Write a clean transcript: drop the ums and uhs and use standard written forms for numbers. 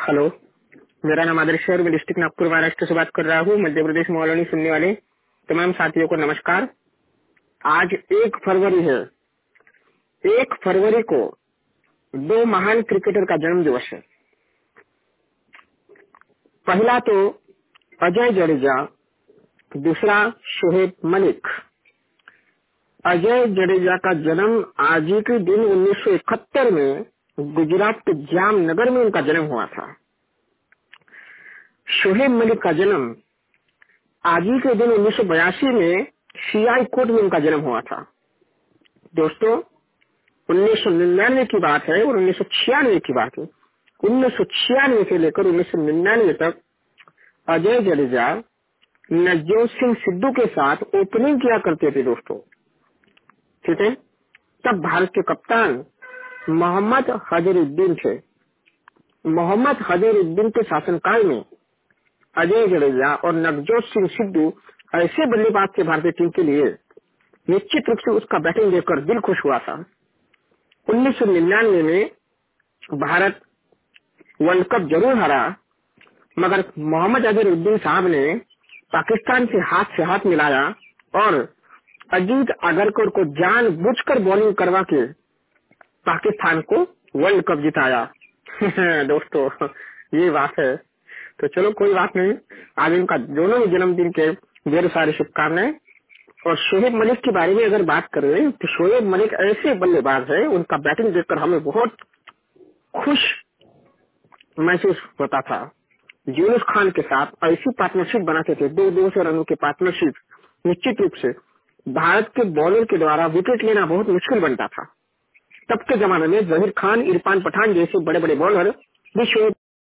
Hello, मेरा नाम आदर्श है और मैं डिस्ट्रिक्ट नागपुर महाराष्ट्र से बात कर रहा हूँ। मध्य प्रदेश मोहल्लों सुनने वाले तमाम साथियों को नमस्कार। आज 1 फरवरी है। 1 फरवरी को दो महान क्रिकेटर का जन्म दिवस है। पहला तो अजय जडेजा, दूसरा शोएब मलिक। अजय जडेजा का जन्म आज ही के दिन 1971 में गुजरात के जामनगर में उनका जन्म हुआ था। शोएब मलिक का जन्म आज ही के दिन 1982 में सीआई कोर्ट में उनका जन्म हुआ था। दोस्तों, 1999 की बात है और 1996 की बात है। 1996 से लेकर 1999 तक अजय जडेजा नवजोत सिंह सिद्धू के साथ ओपनिंग किया करते थे। दोस्तों, ठीक है, तब भारत के कप्तान मोहम्मद अजहरुद्दीन थे। मोहम्मद अजहरुद्दीन के शासनकाल में अजय जडेजा और नवजोत सिंह सिद्धू ऐसे बल्लेबाज थे भारतीय टीम के लिए, निश्चित रूप से उसका बैटिंग देखकर दिल खुश हुआ था। 1999 में भारत वर्ल्ड कप जरूर हारा, मगर मोहम्मद अजहरुद्दीन साहब ने पाकिस्तान से हाथ मिलाया और अजीत अगरकर को जानबूझकर बॉलिंग करवा के पाकिस्तान को वर्ल्ड कप जिताया। दोस्तों, ये बात है। तो चलो, कोई बात नहीं। आज उनका दोनों ही जन्मदिन के ढेर सारी शुभकामनाएं। और शोएब मलिक के बारे में अगर बात करें तो शोएब मलिक ऐसे बल्लेबाज है, उनका बैटिंग देखकर हमें बहुत खुश महसूस होता था। यूनुस खान के साथ ऐसी पार्टनरशिप बनाते थे, 200 रनों की पार्टनरशिप। निश्चित रूप से भारत के बॉलर के द्वारा विकेट लेना बहुत मुश्किल बनता था। तब के जमाने में जहीर खान, इरफान पठान जैसे बड़े बड़े बॉलर भी शोएब